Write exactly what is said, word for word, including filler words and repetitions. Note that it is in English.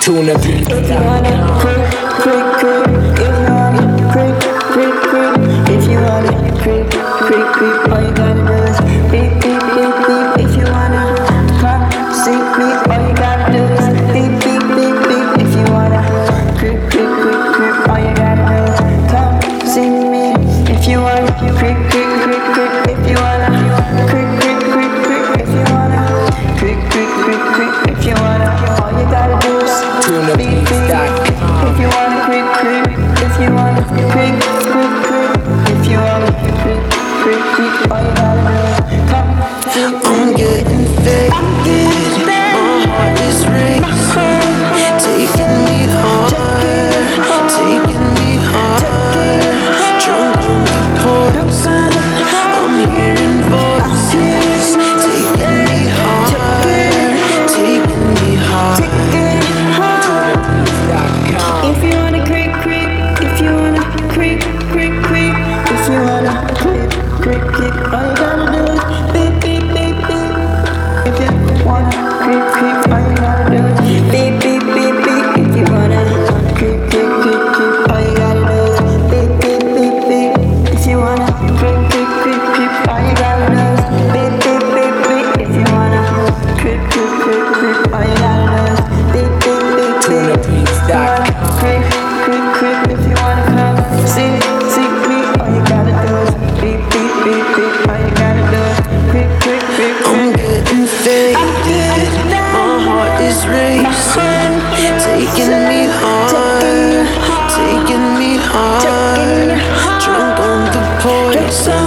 Tuna beat. If you wanna creep, creep, creep. If you wanna creep, creep, creep. If you wanna creep, creep, creep. All you gotta do is beep, beep, beep, beep. If you wanna come see me, all you gotta do is beep, beep, beep, beep. If you wanna creep, creep, creep, creep. All you gotta do is come see me. If you wanna creep, creep, creep, creep. If you wanna creep, creep, creep, creep. If you wanna creep, creep, creep, creep. If you wanna, all you gotta do is Tuna beep, beat. beep. If you wanna creep, creep. If you wanna creep, creep, creep. If you wanna creep, creep, creep. All you gotta do is come see me. I'm getting faded, my heart is racing, taking me higher, taking me higher. Drunk on the poison, I'm hearing voices, taking me higher, taking me higher. If you wanna creep, creep. If you wanna creep, creep, creep. If you wanna creep, creep, creep. All you gotta do is beep, beep, beep, beep. If you wanna creep, creep. All you gotta do is beep, beep, beep, beep. If you wanna creep, creep, creep, creep. All you gotta do is beep, beep, beep, beep. If you wanna creep, creep, creep, creep. All you gotta do is beep, beep, beep, beep. If you wanna creep, creep, creep, creep. All you gotta do is beep, beep, beep, Tuna beep. beat. If you wanna creep, creep, creep. If you wanna come see, see me, all you gotta do is beep, beep, beep, beep. All you gotta do is creep, creep, creep, I'm creep. getting faded, my heart is racing, taking me higher, taking me higher. Drunk on the poison,